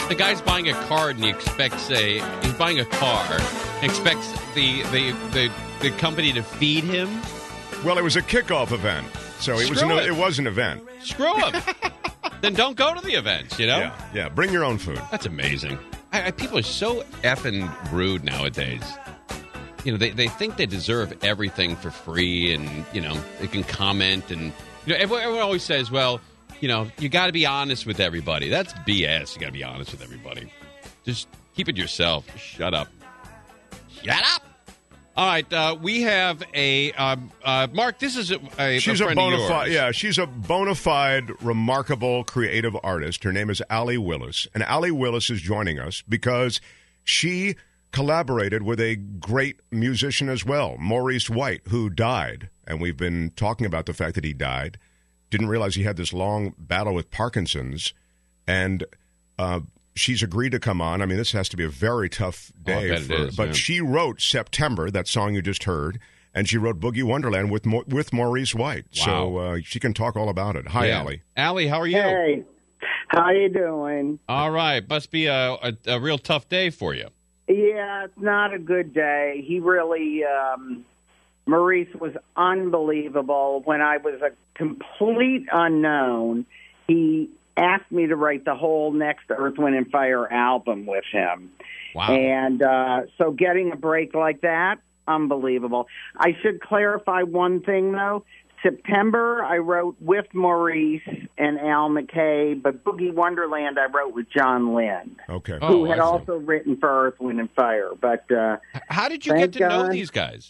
The guy's buying a card and he expects he's buying a car, expects the company to feed him. Well, it was a kickoff event, so it was an event. Screw him. Then don't go to the events, you know? Yeah. Bring your own food. That's amazing. People are so effing rude nowadays. You know, they think they deserve everything for free, and, you know, they can comment. And, you know, everyone always says, well, you know, you got to be honest with everybody. That's BS. You got to be honest with everybody. Just keep it yourself. Just shut up. Shut up. All right, we have a Mark. This is she's a friend of yours. Yeah, she's a bona fide, remarkable, creative artist. Her name is Allee Willis, and Allee Willis is joining us because she collaborated with a great musician as well, Maurice White, who died, and we've been talking about the fact that he died. Didn't realize he had this long battle with Parkinson's, and she's agreed to come on. I mean, this has to be a very tough day but she wrote September, that song you just heard, and she wrote Boogie Wonderland with Maurice White. Wow. So she can talk all about it. Hi, Allee. Allee, how are you? Hey, how you doing? All right. Must be a real tough day for you. Yeah, it's not a good day. He really, Maurice was unbelievable. When I was a complete unknown, he asked me to write the whole next Earth, Wind & Fire album with him. Wow. And so getting a break like that, unbelievable. I should clarify one thing, though. September, I wrote with Maurice and Al McKay, but Boogie Wonderland I wrote with John Lind, who had also written for Earth, Wind & Fire. But how did you get to know these guys?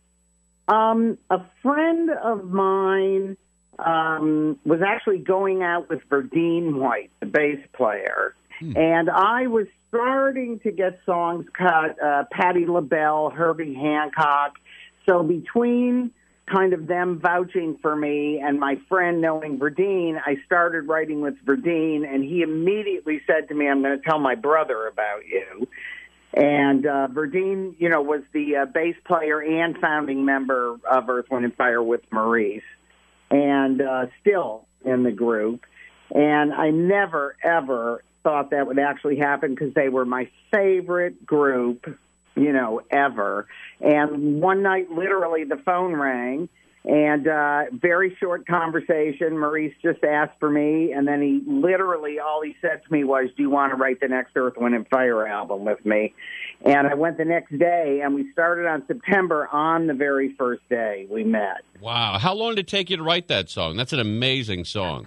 A friend of mine was actually going out with Verdine White, the bass player, and I was starting to get songs cut, Patti LaBelle, Herbie Hancock. So between kind of them vouching for me and my friend knowing Verdine, I started writing with Verdine, and he immediately said to me, I'm going to tell my brother about you. And Verdine, you know, was the bass player and founding member of Earth, Wind & Fire with Maurice, and still in the group. And I never, ever thought that would actually happen because they were my favorite group, you know, ever. And one night, literally, the phone rang, and very short conversation. Maurice just asked for me, and then he literally, all he said to me was, do you want to write the next Earth, Wind & Fire album with me? And I went the next day, and we started on September on the very first day we met. Wow. How long did it take you to write that song? That's an amazing song.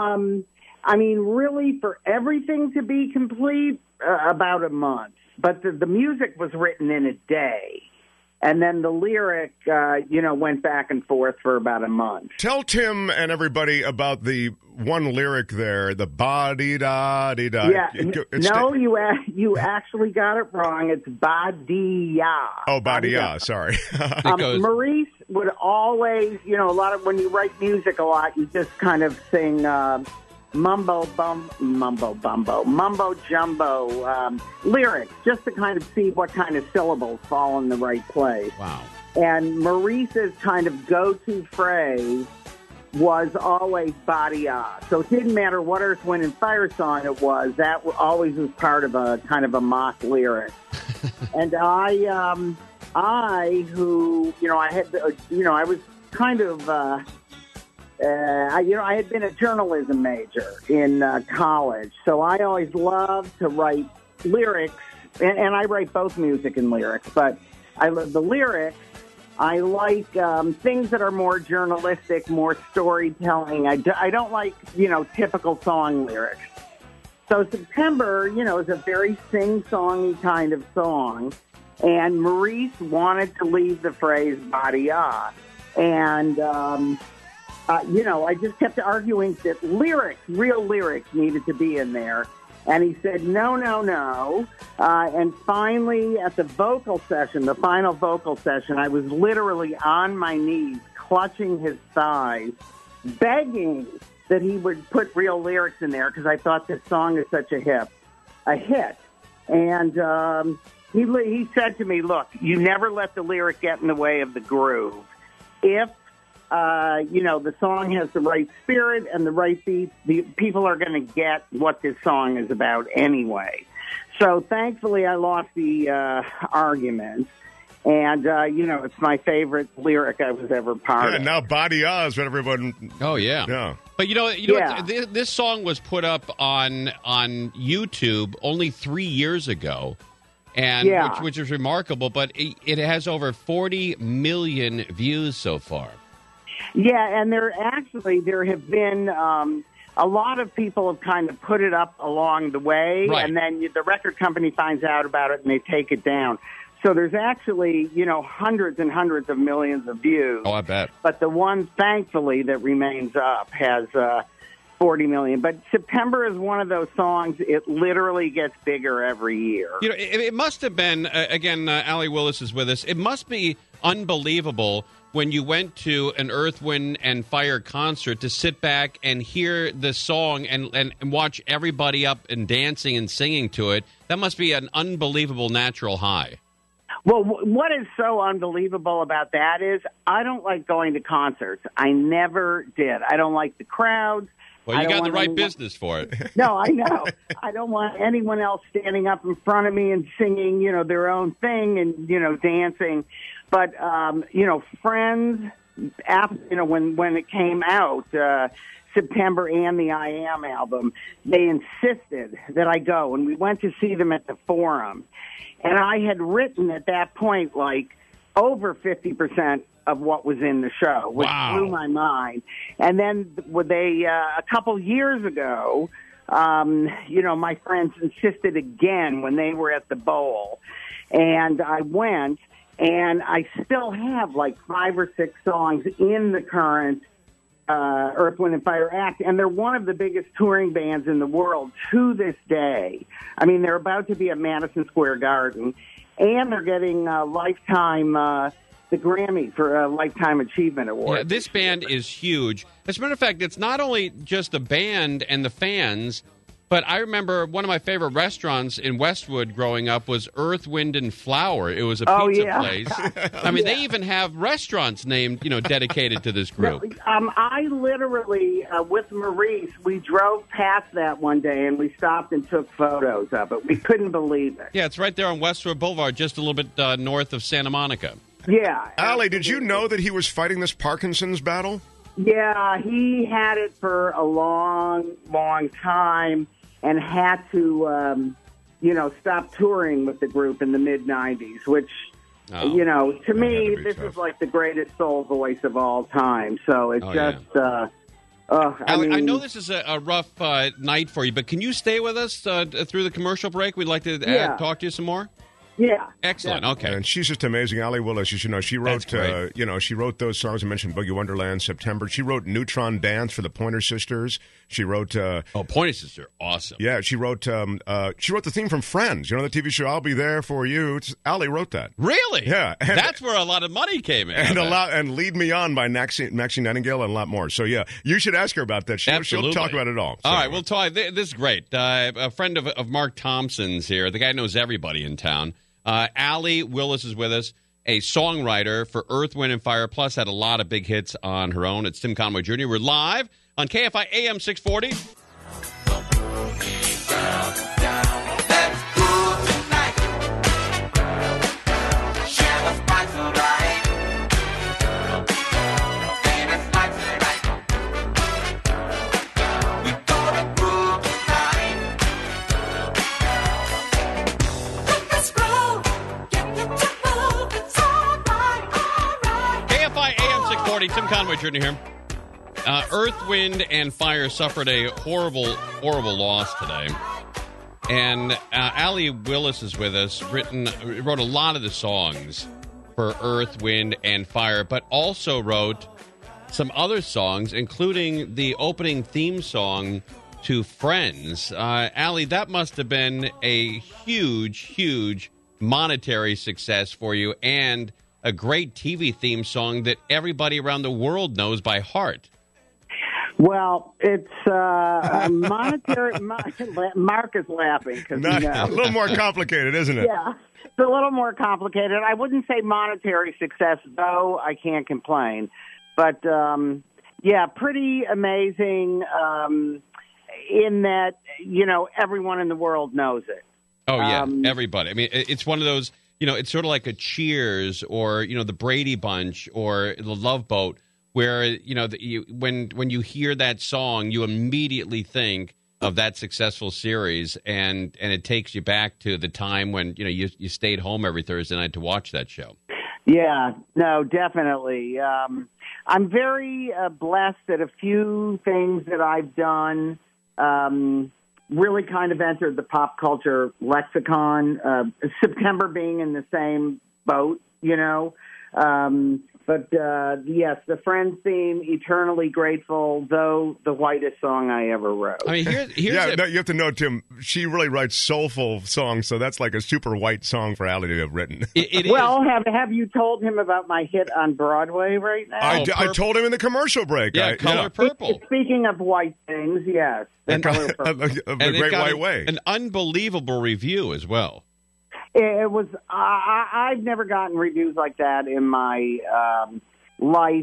I mean, really, for everything to be complete, about a month. But the music was written in a day. And then the lyric, went back and forth for about a month. Tell Tim and everybody about the one lyric there, the ba-dee-da-dee-da. Yeah, you actually got it wrong. It's ba-dee-ya. Oh, ba-dee-ya, sorry. Maurice would always, a lot of, when you write music a lot, you just kind of sing mumbo jumbo lyrics, just to kind of see what kind of syllables fall in the right place. Wow. And Maurice's kind of go-to phrase was always ba-dee-ya. So it didn't matter what Earth, Wind & Fire song it was, that always was part of a kind of a mock lyric. And I was kind of... I had been a journalism major in college, so I always loved to write lyrics, and I write both music and lyrics, but I love the lyrics. I like things that are more journalistic, more storytelling. I don't like, typical song lyrics. So September, is a very sing-songy kind of song, and Maurice wanted to leave the phrase ba-dee-ya, and... I just kept arguing that real lyrics needed to be in there. And he said, no. And finally, at the vocal session, the final vocal session, I was literally on my knees, clutching his thighs, begging that he would put real lyrics in there because I thought this song is such a hit. And he said to me, look, you never let the lyric get in the way of the groove. If the song has the right spirit and the right beat, the people are going to get what this song is about anyway. So thankfully, I lost the argument. And, it's my favorite lyric I was ever part of. Now Body Oz, when everyone... Oh, yeah. Yeah. But, what, this song was put up on YouTube only 3 years ago, and which is remarkable, but it has over 40 million views so far. Yeah, and there have been... a lot of people have kind of put it up along the way, right. And then the record company finds out about it and they take it down. So there's actually, hundreds and hundreds of millions of views. Oh, I bet. But the one, thankfully, that remains up has 40 million. But September is one of those songs, it literally gets bigger every year. It must have been, again, Allee Willis is with us, it must be unbelievable when you went to an Earth, Wind, and Fire concert to sit back and hear the song and watch everybody up and dancing and singing to it. That must be an unbelievable natural high. Well, what is so unbelievable about that is I don't like going to concerts. I never did. I don't like the crowds. Well, you got the right business for it. No, I know. I don't want anyone else standing up in front of me and singing, their own thing and, dancing. But, Friends, after, when it came out, September and the I Am album, they insisted that I go. And we went to see them at the Forum. And I had written at that point, over 50% of what was in the show, which blew my mind. And then a couple years ago, my friends insisted again when they were at the Bowl. And I went, and I still have 5 or 6 songs in the current Earth, Wind, and Fire act, and they're one of the biggest touring bands in the world to this day. I mean, they're about to be at Madison Square Garden, and they're getting the Grammy for a Lifetime Achievement Award. Yeah, this band is huge. As a matter of fact, it's not only just the band and the fans, but I remember one of my favorite restaurants in Westwood growing up was Earth, Wind, and Flower. It was a pizza place. I mean, they even have restaurants named, dedicated to this group. I literally, with Maurice, we drove past that one day, and we stopped and took photos of it. We couldn't believe it. Yeah, it's right there on Westwood Boulevard, just a little bit north of Santa Monica. Yeah. Allie, did you know that he was fighting this Parkinson's battle? Yeah, he had it for a long, long time. And had to, stop touring with the group in the mid-'90s, which, to me, this is like the greatest soul voice of all time. So it's I know this is a rough night for you, but can you stay with us through the commercial break? We'd like to talk to you some more. Yeah. Excellent. Yeah. Okay. And she's just amazing. Allee Willis, you should know, she wrote, she wrote those songs. I mentioned Boogie Wonderland, September. She wrote Neutron Dance for the Pointer Sisters. She wrote... Pointer Sisters, awesome. Yeah, she wrote the theme from Friends. The TV show I'll Be There For You. Allie wrote that. Really? Yeah. And that's where a lot of money came in. And Lead Me On by Maxine Nightingale and a lot more. So, yeah, you should ask her about that. She'll talk about it all. So, all right, we'll talk. This is great. A friend of Mark Thompson's here. The guy knows everybody in town. Allee Willis is with us, a songwriter for Earth, Wind, and Fire, plus had a lot of big hits on her own. It's Tim Conway Jr. We're live on KFI AM 640. Tim Conway Jr. here. Earth, Wind, and Fire suffered a horrible, horrible loss today. And Allee Willis is with us, wrote a lot of the songs for Earth, Wind, and Fire, but also wrote some other songs, including the opening theme song to Friends. Allie, that must have been a huge, huge monetary success for you, and a great TV theme song that everybody around the world knows by heart. Well, it's monetary. Mark is laughing because a little more complicated, isn't it? Yeah, it's a little more complicated. I wouldn't say monetary success, though. I can't complain. But yeah, pretty amazing in that, everyone in the world knows it. Oh, yeah, everybody. I mean, it's one of those, it's sort of like a Cheers or, the Brady Bunch or the Love Boat where, when you hear that song, you immediately think of that successful series, and it takes you back to the time when, you stayed home every Thursday night to watch that show. Yeah, no, definitely. I'm very blessed that a few things that I've done really kind of entered the pop culture lexicon. September being in the same boat, But, yes, the Friends theme, eternally grateful, though the whitest song I ever wrote. I mean, here's you have to know, Tim, she really writes soulful songs, so that's like a super white song for Allie to have written. Well, have you told him about my hit on Broadway right now? I told him in the commercial break. Yeah, Color Purple. Speaking of white things, yes. Color Purple. The Great White Way. An unbelievable review as well. It was. I've never gotten reviews like that in my life.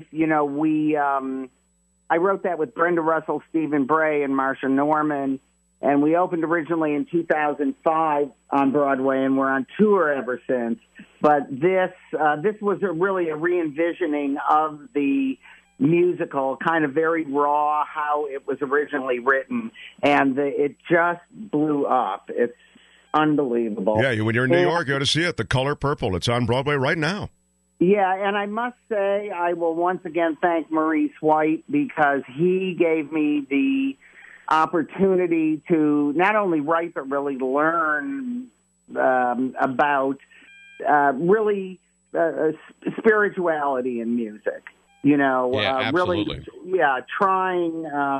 I wrote that with Brenda Russell, Stephen Bray, and Marsha Norman, and we opened originally in 2005 on Broadway, and we're on tour ever since. But this was really a re-envisioning of the musical, kind of very raw how it was originally written, and it just blew up. It's unbelievable. Yeah, when you're in New York, you ought to see it. The Color Purple. It's on Broadway right now. Yeah, and I must say I will once again thank Maurice White because he gave me the opportunity to not only write but really learn about really spirituality in music. Absolutely. Really, trying.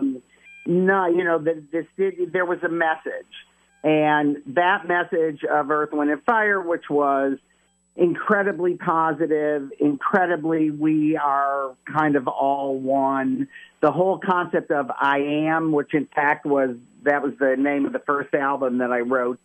There was a message. And that message of Earth, Wind, and Fire, which was incredibly positive, incredibly we are kind of all one. The whole concept of I Am, which in fact was the name of the first album that I wrote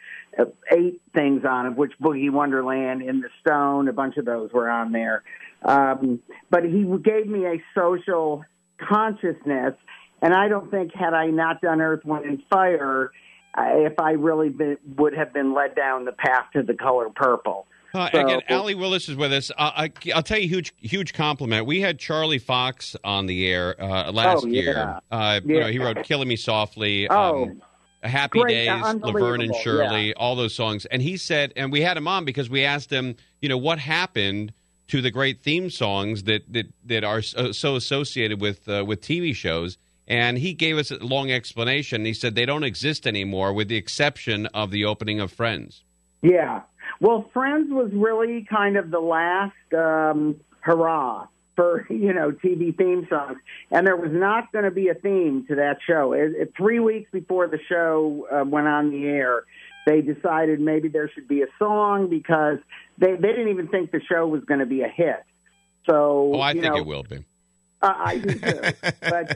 8 things on, of which Boogie Wonderland, In the Stone, a bunch of those were on there. But he gave me a social consciousness, and I don't think had I not done Earth, Wind, and Fire, if I really would have been led down the path to the Color Purple. Again, Allie Willis is with us. I'll tell you, huge compliment. We had Charlie Fox on the air last year. He wrote "Killing Me Softly," "Happy Days," "Laverne and Shirley," all those songs. And he said, and we had him on because we asked him, what happened to the great theme songs that are so associated with TV shows. And he gave us a long explanation. He said they don't exist anymore with the exception of the opening of Friends. Yeah. Well, Friends was really kind of the last hurrah for, TV theme songs. And there was not going to be a theme to that show. 3 weeks before the show went on the air, they decided maybe there should be a song because they didn't even think the show was going to be a hit. So, I think it will be. I do too. But,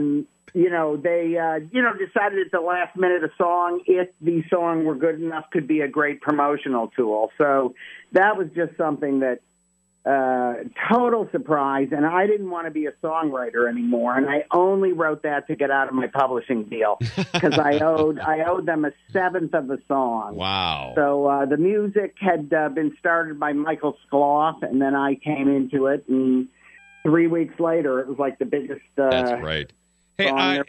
they, decided at the last minute a song, if the song were good enough, could be a great promotional tool. So that was just something that, total surprise. And I didn't want to be a songwriter anymore. And I only wrote that to get out of my publishing deal because I owed them a seventh of the song. Wow. So the music had been started by Michael Skloff, and then I came into it, and 3 weeks later, it was like the biggest. That's right. Hey,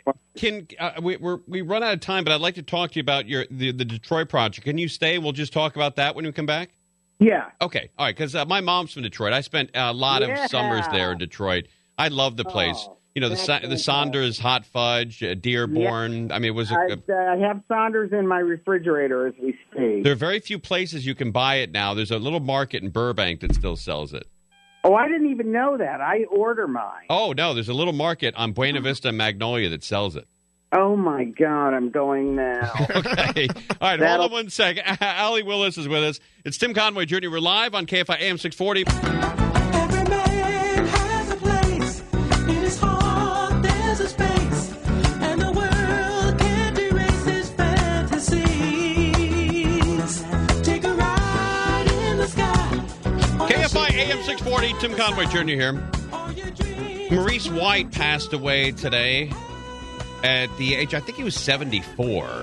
we run out of time, but I'd like to talk to you about the Detroit project. Can you stay? We'll just talk about that when we come back. Yeah. Okay. All right. Because my mom's from Detroit. I spent a lot of summers there in Detroit. I love the place. The Saunders hot fudge, Dearborn. Yeah. I mean, it was. I have Saunders in my refrigerator as we speak. There are very few places you can buy it now. There's a little market in Burbank that still sells it. Oh, I didn't even know that. I order mine. Oh, no, there's a little market on Buena Vista and Magnolia that sells it. Oh, my God, I'm going now. Okay. All right, hold on 1 second. Allie Willis is with us. It's Tim Conway Jr. We're live on KFI AM 640. Every man has a place. In his heart, there's a space. And the world can't erase his fantasies. Take a ride in the sky. KFI AM 640, Tim Conway Jr. here. All your dreams. Maurice White passed away today at the age, I think he was 74.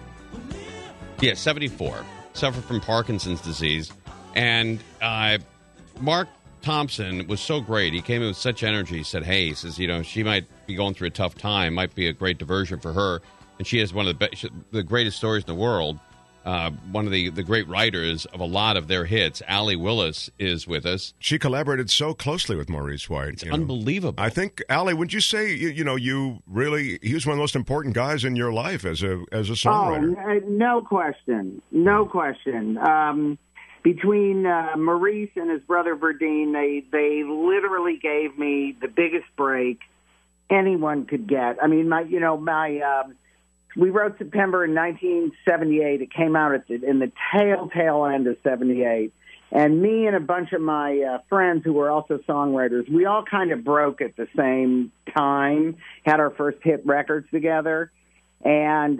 Yeah, 74. Suffered from Parkinson's disease. And Mark Thompson was so great. He came in with such energy. He said, hey, he says, she might be going through a tough time. Might be a great diversion for her. And she has one of the greatest stories in the world. One of the great writers of a lot of their hits, Allee Willis, is with us. She collaborated so closely with Maurice White. It's unbelievable. I think, Allie, would you say, you really, he was one of the most important guys in your life as a songwriter? Oh, no question. No question. Between Maurice and his brother Verdine, they literally gave me the biggest break anyone could get. I mean, we wrote September in 1978. It came out in the tail end of 78. And me and a bunch of my friends who were also songwriters, we all kind of broke at the same time, had our first hit records together. And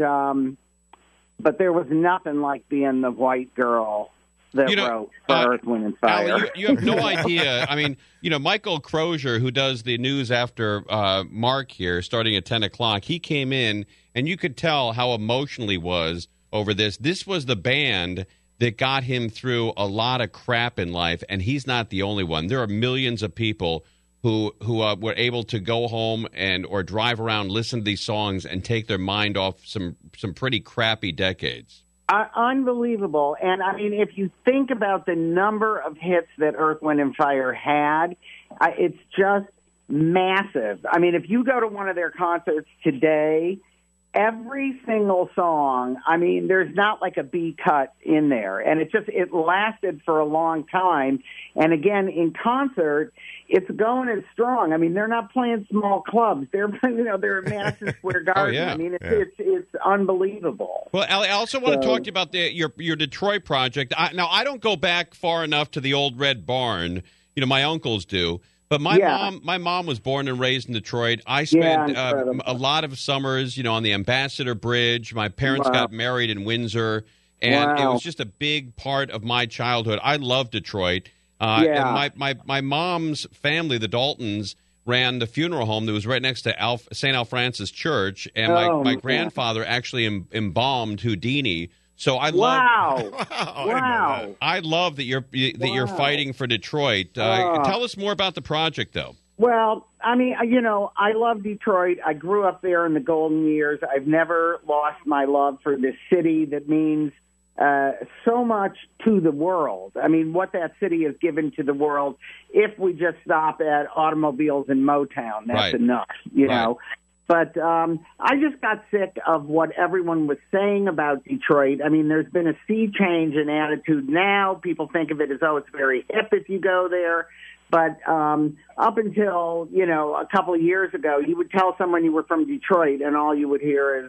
but there was nothing like being the white girl that wrote Earth, Wind, and Fire. Allie, you have no idea. I mean, Michael Crozier, who does the news after Mark here, starting at 10 o'clock, he came in, and you could tell how emotional he was over this. This was the band that got him through a lot of crap in life, and he's not the only one. There are millions of people who were able to go home or drive around, listen to these songs, and take their mind off some pretty crappy decades. Unbelievable. And, I mean, if you think about the number of hits that Earth, Wind, and Fire had, it's just massive. I mean, if you go to one of their concerts today, every single song, I mean, there's not like a B cut in there. And it lasted for a long time. And, again, in concert, it's going as strong. I mean, they're not playing small clubs. They're playing, they're at Madison Square Garden. Yeah. I mean, it's unbelievable. Well, Allie, I also want to talk to you about your Detroit project. Now, I don't go back far enough to the old Red Barn. My uncles do. But my mom was born and raised in Detroit. I spent a lot of summers, on the Ambassador Bridge. My parents got married in Windsor, and it was just a big part of my childhood. I love Detroit. And my mom's family, the Daltons, ran the funeral home that was right next to St. Alphonsus Church, and my grandfather actually embalmed Houdini. So I love. Wow! I love that you're fighting for Detroit. Tell us more about the project, though. Well, I mean, I love Detroit. I grew up there in the golden years. I've never lost my love for this city that means so much to the world. I mean, what that city has given to the world, if we just stop at automobiles and Motown, that's enough, you know. But I just got sick of what everyone was saying about Detroit. I mean, there's been a sea change in attitude now. People think of it as, it's very hip if you go there. But up until, a couple of years ago, you would tell someone you were from Detroit, and all you would hear is,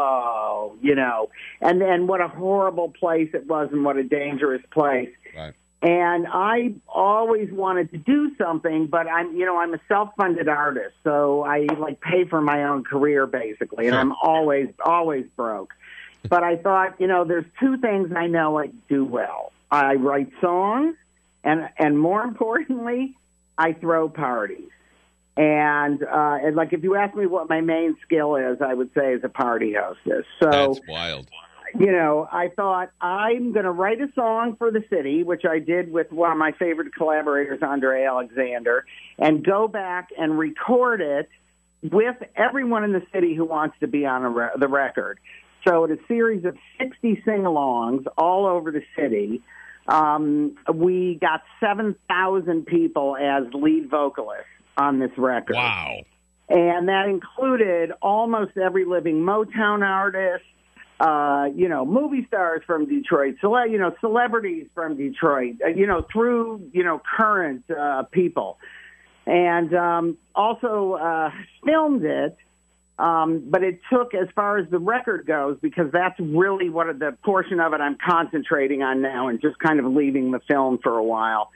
and then what a horrible place it was and what a dangerous place. Right. And I always wanted to do something, but I'm a self-funded artist, so I pay for my own career basically, and I'm always broke. But I thought, there's two things I know I do well. I write songs, and more importantly, I throw parties. And if you ask me what my main skill is, I would say as a party hostess. So that's wild. I thought I'm going to write a song for the city, which I did with one of my favorite collaborators, Andre Alexander, and go back and record it with everyone in the city who wants to be on the record. So it's a series of 60 sing-alongs all over the city. We got 7,000 people as lead vocalists on this record. Wow. And that included almost every living Motown artist, movie stars from Detroit, celebrities from Detroit, through, current people. And also filmed it, but it took, as far as the record goes, because that's really what the portion of it I'm concentrating on now and just kind of leaving the film for a while.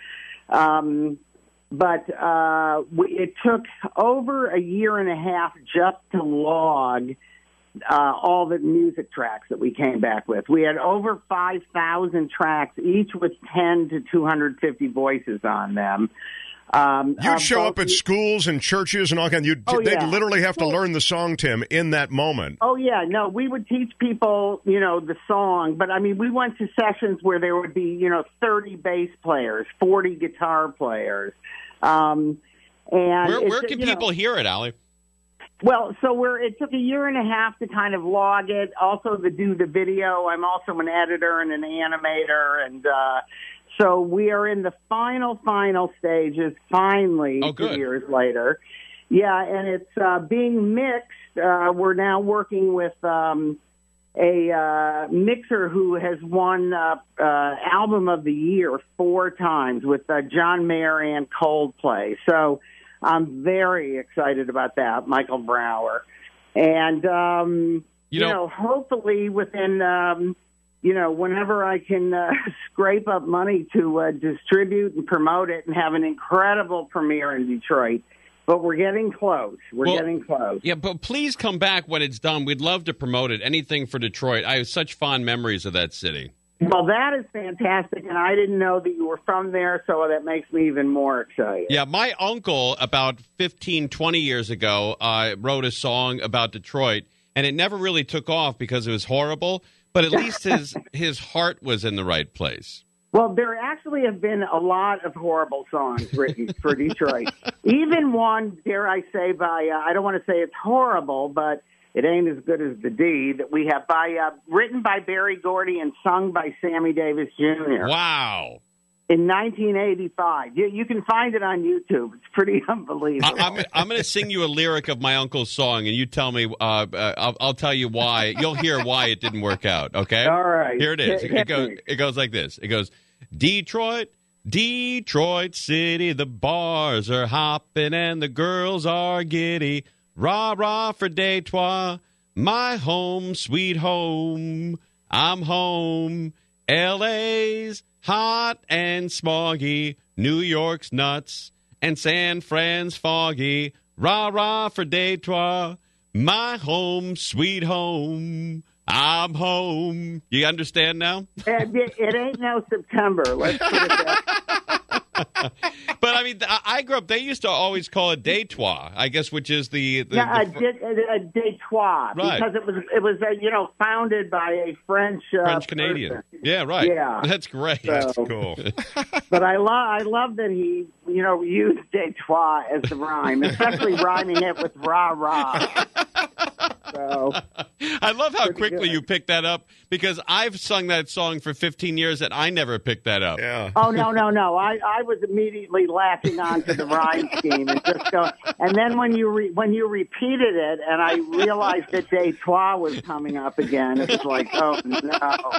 But it took over a year and a half just to log all the music tracks that we came back with. We had over 5,000 tracks, each with 10 to 250 voices on them. You'd show up at schools and churches and all kinds. They'd literally have to learn the song, Tim, in that moment. Oh, yeah. No, we would teach people, the song. But, I mean, we went to sessions where there would be, 30 bass players, 40 guitar players. And where can people hear it, Allie? Well, so it took a year and a half to kind of log it, also to do the video. I'm also an editor and an animator, and so we are in the final stages, finally, 2 years later. Yeah, and it's being mixed. We're now working with a mixer who has won Album of the Year 4 times with John Mayer and Coldplay. So I'm very excited about that, Michael Brower. And, hopefully within... whenever I can scrape up money to distribute and promote it and have an incredible premiere in Detroit. But we're getting close. We're getting close. Yeah, but please come back when it's done. We'd love to promote it. Anything for Detroit. I have such fond memories of that city. Well, that is fantastic, and I didn't know that you were from there, so that makes me even more excited. Yeah, my uncle, about 15, 20 years ago, wrote a song about Detroit, and it never really took off because it was horrible. But at least his heart was in the right place. Well, there actually have been a lot of horrible songs written for Detroit. Even one, dare I say, by, I don't want to say it's horrible, but it ain't as good as the D that we have, written by Berry Gordy and sung by Sammy Davis Jr. Wow. In 1985. You can find it on YouTube. It's pretty unbelievable. I'm going to sing you a lyric of my uncle's song, and you tell me, I'll tell you why. You'll hear why it didn't work out, okay? All right. Here it is. It goes like this. It goes, Detroit City, the bars are hopping and the girls are giddy. Rah, rah for Detroit, my home, sweet home. I'm home. L.A.'s hot and smoggy, New York's nuts, and San Fran's foggy. Rah, rah for Detroit, my home, sweet home. I'm home. You understand now? It ain't no September. Let's put it that. But, I mean, I grew up, they used to always call it Detroit, I guess, which is the Detroit. Right. Because it was founded by a French-Canadian. person. Yeah, right. Yeah. That's great. So, That's cool. But I love that he, used Detroit as the rhyme, especially rhyming it with rah-rah. So, I love how quickly you picked that up, because I've sung that song for 15 years and I never picked that up. Yeah. Oh, no. I was immediately latching on to the rhyme scheme and just go. And then when you repeated it and I realized that Detroit was coming up again, it was like, oh, no.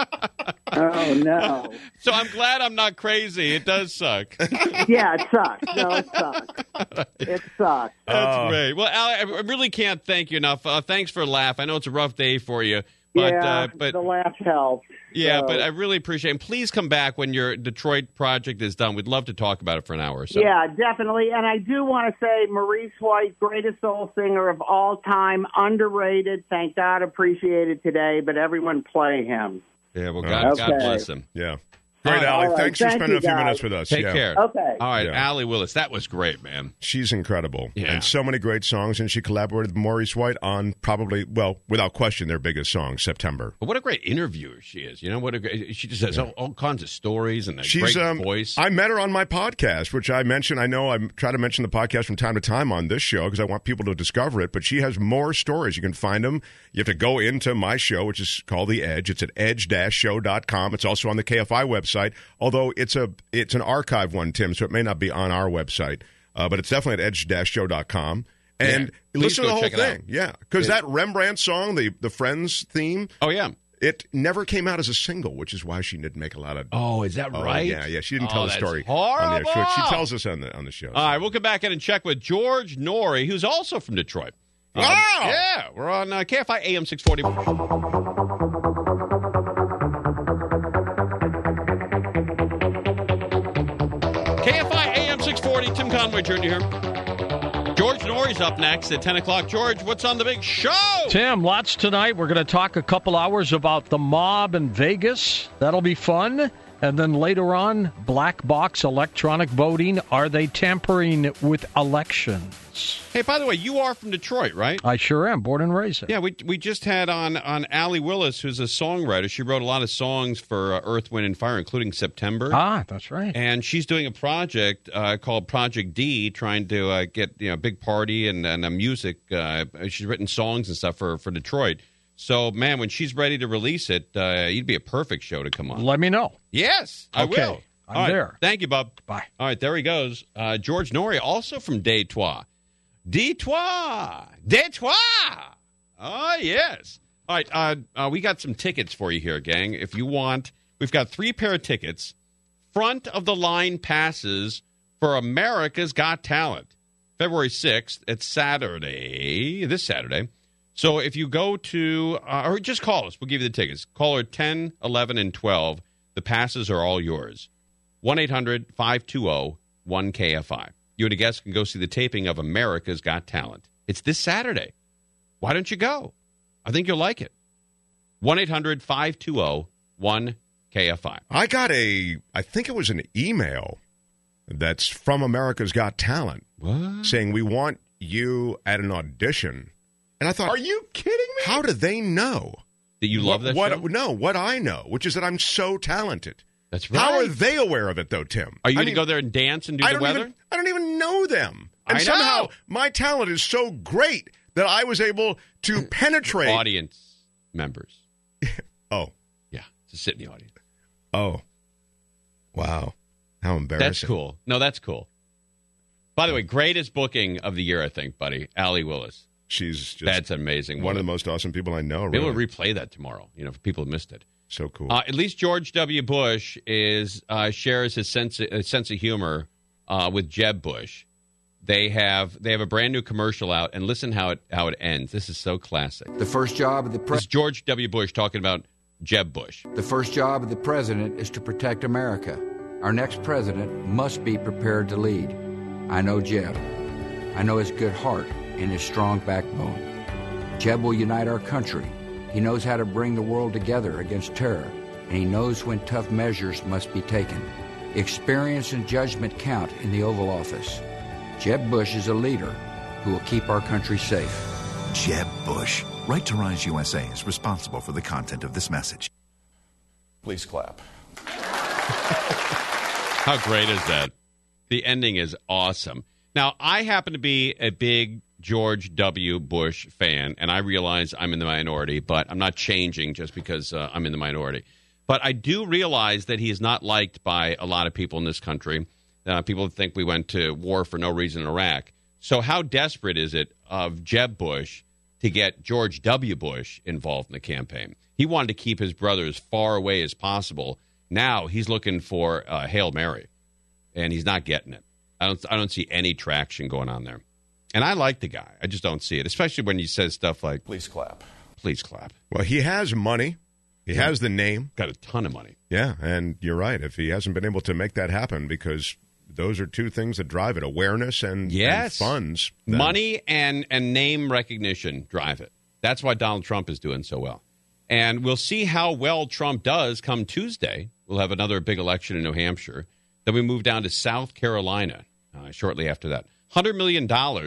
Oh, no. So I'm glad I'm not crazy. It does suck. Yeah, it sucks. No, it sucks. It sucks. That's great. Well, Al, I really can't thank you enough. Thanks for a laugh. I know it's a rough day for you. But, but the laugh helps. Yeah, so. But I really appreciate it. And please come back when your Detroit project is done. We'd love to talk about it for an hour or so. Yeah, definitely. And I do want to say Maurice White, greatest soul singer of all time, underrated. Thank God, appreciated today. But everyone play him. Yeah, well, God bless him. Yeah. Great, Allie. Right. Thanks for spending a few minutes with us. Take care. Okay. All right, Yeah. Allie Willis. That was great, man. She's incredible. Yeah. And so many great songs. And she collaborated with Maurice White on probably, well, without question, their biggest song, September. But what a great interviewer she is. You know, she just has all kinds of stories and a great voice. I met her on my podcast, which I mentioned. I know I try to mention the podcast from time to time on this show because I want people to discover it. But she has more stories. You can find them. You have to go into my show, which is called The Edge. It's at edge-show.com. It's also on the KFI website, although it's an archive one, Tim, so it may not be on our website. But it's definitely at edge-show.com. And listen to the whole thing. Yeah, because that Rembrandt song, the Friends theme. Oh, yeah. It never came out as a single, which is why she didn't make a lot of. Oh, is that right? Yeah. She didn't tell the story horrible. on the air. She tells us on the show. All right, we'll come back in and check with George Norrie, who's also from Detroit. Wow! Yeah, we're on KFI AM 640. KFI AM 640. Tim Conway Jr. here. George Norrie's up next at 10 o'clock. George, what's on the big show? Tim, lots tonight. We're going to talk a couple hours about the mob in Vegas. That'll be fun. And then later on, black box electronic voting. Are they tampering with elections? Hey, by the way, you are from Detroit, right? I sure am, born and raised there. Yeah, we just had on Allie Willis, who's a songwriter. She wrote a lot of songs for Earth, Wind, and Fire, including September. Ah, that's right. And she's doing a project called Project D, trying to get a big party and music. She's written songs and stuff for Detroit. So, man, when she's ready to release it, you'd be a perfect show to come on. Let me know. Yes, I Okay, will. I'm All right. there. Thank you, Bob. Bye. All right, there he goes. George Norrie, also from Detroit. Detroit. Oh, yes. All right, we got some tickets for you here, gang. If you want, we've got 3 pair of tickets. Front of the line passes for America's Got Talent. February 6th. It's Saturday, this Saturday. So if you go to, or just call us, we'll give you the tickets. Caller 10, 11, and 12. The passes are all yours. 1-800-520-1KFI. You and a guest can go see the taping of America's Got Talent. It's this Saturday. Why don't you go? I think you'll like it. 1-800-520-1KFI. I got I think it was an email that's from America's Got Talent What? saying, we want you at an audition. And I thought, Are you kidding me? how do they know? That you love that show? No, what I know, which is that I'm so talented. That's right. How are they aware of it, though, Tim? Are you going to go there and dance and do the weather? I don't even know them. And I somehow know. my talent is so great that I was able to penetrate. Audience members. Oh. Yeah, to sit in the audience. Oh. Wow. How embarrassing. That's cool. No, that's cool. By the way, greatest booking of the year, I think, buddy. Allie Willis. She's just That's amazing. one of the most awesome people I know. Maybe Really. we'll replay that tomorrow, for people who missed it. So cool. At least George W. Bush shares his sense of humor with Jeb Bush. They have a brand new commercial out, and listen how it ends. This is so classic. The first job of the This is George W. Bush talking about Jeb Bush. The first job of the president is to protect America. Our next president must be prepared to lead. I know Jeb. I know his good heart and his strong backbone. Jeb will unite our country. He knows how to bring the world together against terror, and he knows when tough measures must be taken. Experience and judgment count in the Oval Office. Jeb Bush is a leader who will keep our country safe. Jeb Bush. Right to Rise USA is responsible for the content of this message. Please clap. How great is that? The ending is awesome. Now, I happen to be a big George W. Bush fan, and I realize I'm in the minority, but I'm not changing just because I'm in the minority. But I do realize that he is not liked by a lot of people in this country. People think we went to war for no reason in Iraq. So how desperate is it of Jeb Bush to get George W. Bush involved in the campaign? He wanted to keep his brother as far away as possible. Now he's looking for Hail Mary, and he's not getting it. I don't see any traction going on there. And I like the guy. I just don't see it, especially when he says stuff like, Please clap. please clap. Well, he has money. He has the name. Got a ton of money. Yeah, and you're right. If he hasn't been able to make that happen, because those are two things that drive it, awareness and funds. then- Money and name recognition drive it. That's why Donald Trump is doing so well. And we'll see how well Trump does come Tuesday. We'll have another big election in New Hampshire. Then we move down to South Carolina shortly after that. $100 million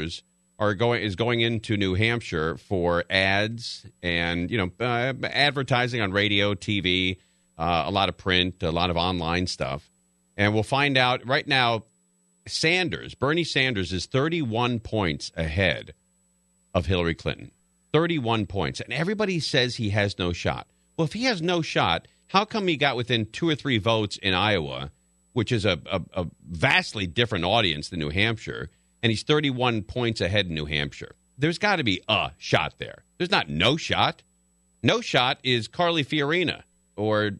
is going into New Hampshire for ads and advertising on radio, TV, a lot of print, a lot of online stuff. And we'll find out right now. Bernie Sanders is 31 points ahead of Hillary Clinton. 31 points. And everybody says he has no shot. Well, if he has no shot, how come he got within 2 or 3 votes in Iowa, which is a vastly different audience than New Hampshire, and he's 31 points ahead in New Hampshire? There's got to be a shot there. There's not no shot. No shot is Carly Fiorina or,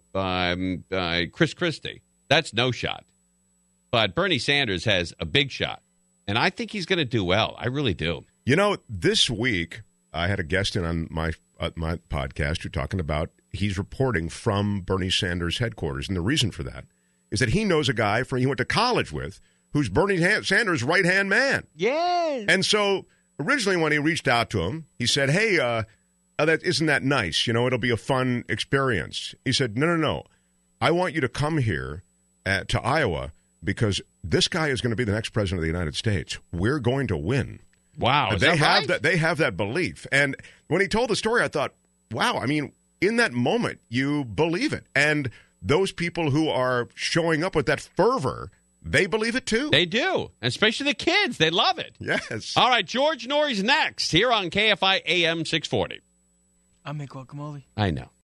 Chris Christie. That's no shot. But Bernie Sanders has a big shot, and I think he's going to do well. I really do. This week, I had a guest in on my podcast who's talking about he's reporting from Bernie Sanders' headquarters, and the reason for that is that he knows a guy he went to college with who's Bernie Sanders' right-hand man. Yes. And so originally when he reached out to him, he said, hey, isn't that nice? It'll be a fun experience. He said, no. I want you to come here to Iowa because this guy is going to be the next president of the United States. We're going to win. Wow, is they that have right? that. They have that belief. And when he told the story, I thought, wow. I mean, in that moment, you believe it. And those people who are showing up with that fervor, they believe it too. They do, especially the kids. They love it. Yes. All right, George Norrie's next here on KFI AM 640. I make guacamole. I know.